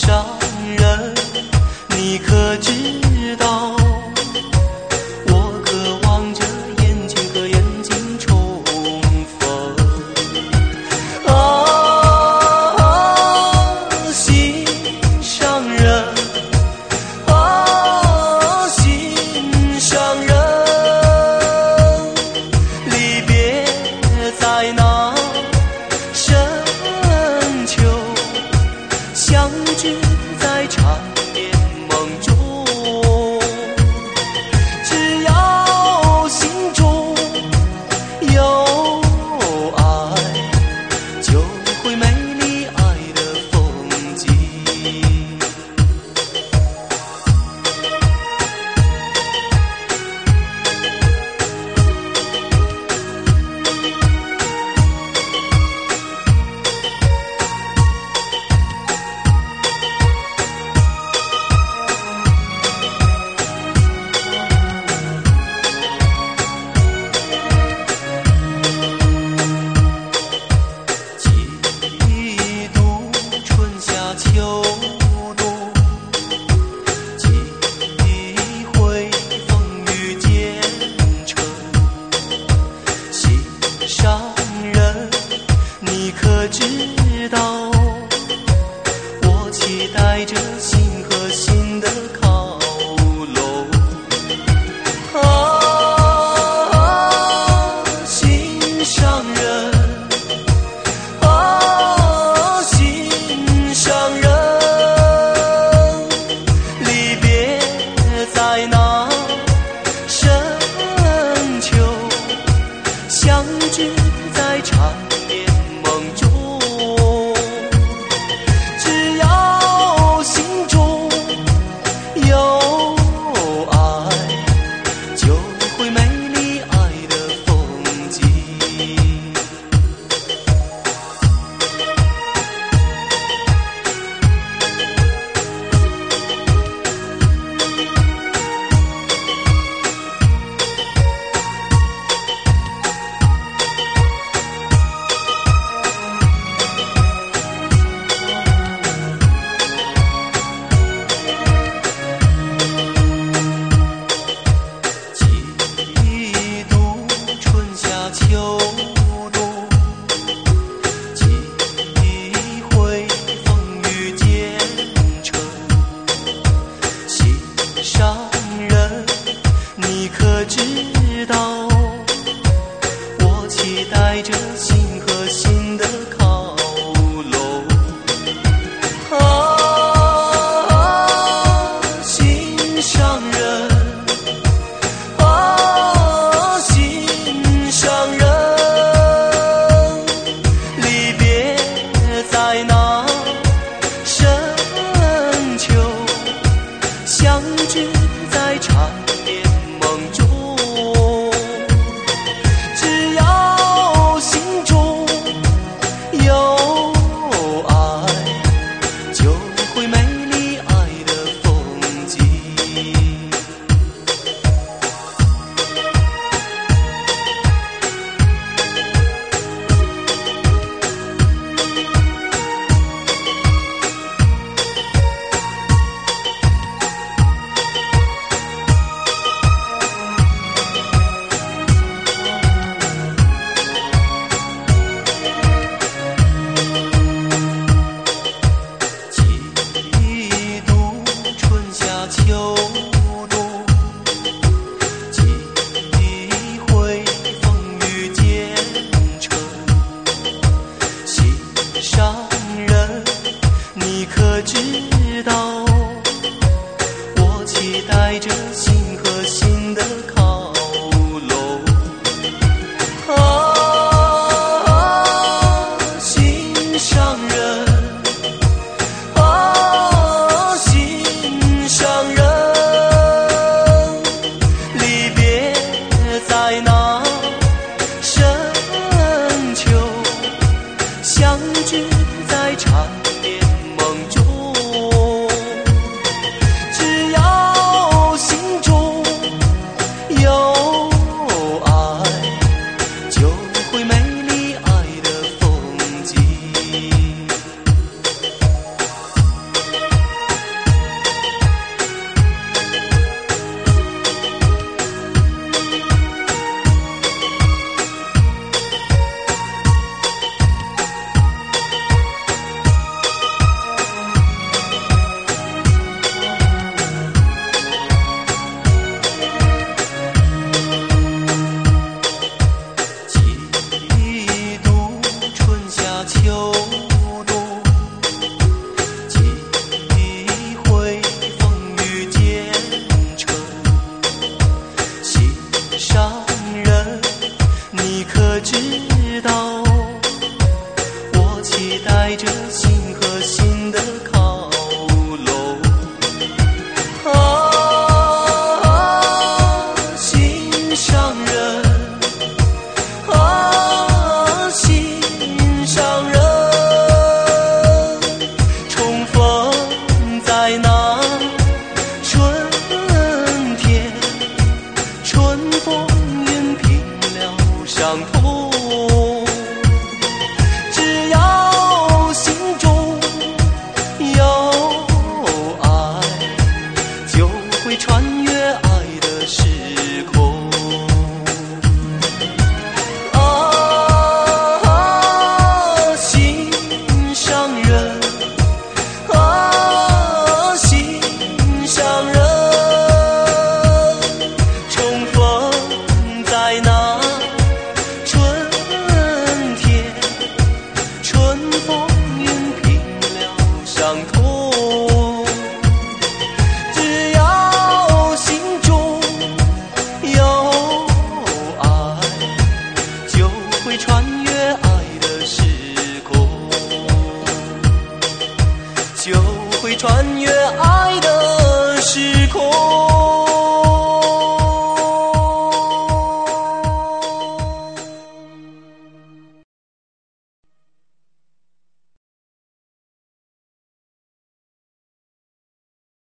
上人，你可知道？我渴望着眼睛和眼睛重逢。心上人，心上人，离别在那深秋，相聚在缠绵梦中。只要心中有爱，就会美丽爱的风景。几度春夏秋冬，几回风雨兼程。心上人，你可知道？我期待着心和心的靠拢。心上人，心上人，离别在那深秋，相聚在缠绵梦中。只要心中有爱，就会美丽爱的风景。几度春夏秋冬，几回风雨兼程。心上人，你可知道？我期待着心和心的靠拢。心上人，心上人，离别在那深秋，相聚在缠绵梦中。只要心中有爱，就会美丽爱的风景。几度春夏秋冬，几回风雨兼程。心上人，你可知道？我期待着心和心的靠拢。心上人，心上人，离别在那深秋，相聚在缠绵梦中。只要心中穿越爱。